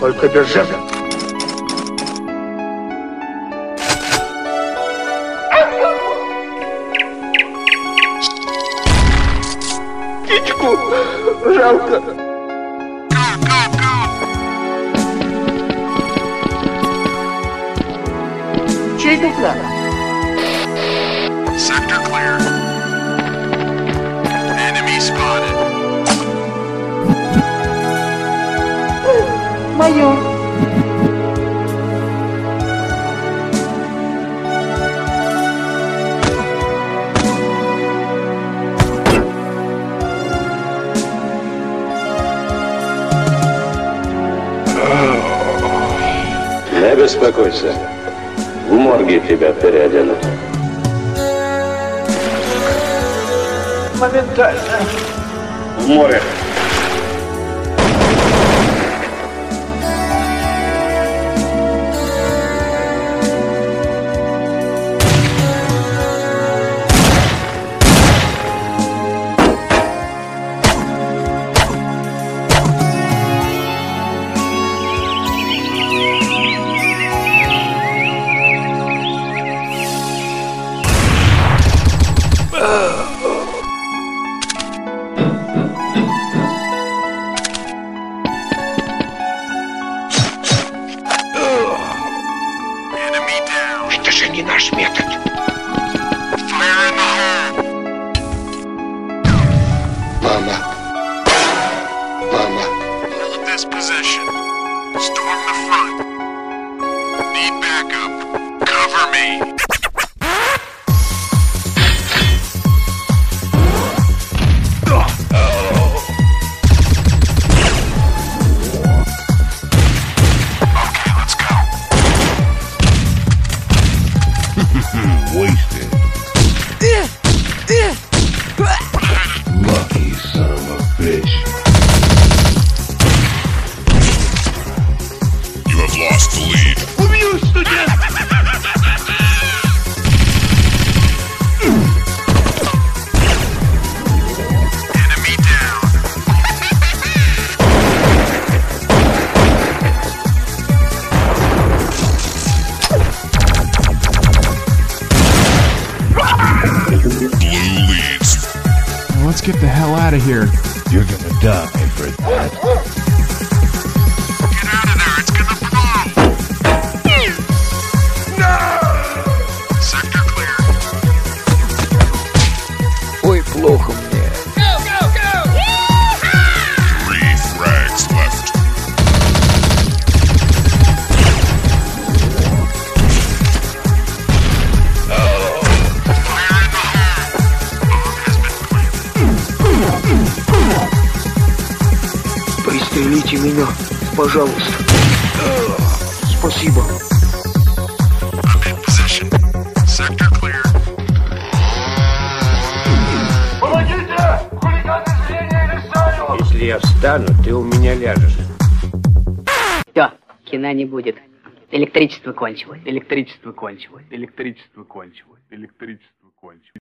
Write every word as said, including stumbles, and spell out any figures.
только без жертв. Птичку жалко. Чей это план? Sector clear. Enemy spotted. Майор. Не беспокойся. В морге тебя переоденут. Моментально. В море. Это же не наш метод. Fire in the hole. Мама. Мама. Hold this position. Storm the front. Need backup. Cover me. Wasted. Lucky son of a bitch. You have lost the lead. Убью, студент! Enemy down. Blue leads. Let's get the hell out of here. You're gonna die for that. Get out of there. It's gonna blow. No! Sector clear. Ой, плохо мне. Three frags left. Fire in the hole. Bomb has been planted. Пристрелите меня, пожалуйста. Спасибо. I'm in position. Sector clear. Если я встану, ты у меня ляжешь. Все, кино не будет. Электричество кончилось. Электричество кончилось. Электричество кончилось. Электричество кончилось.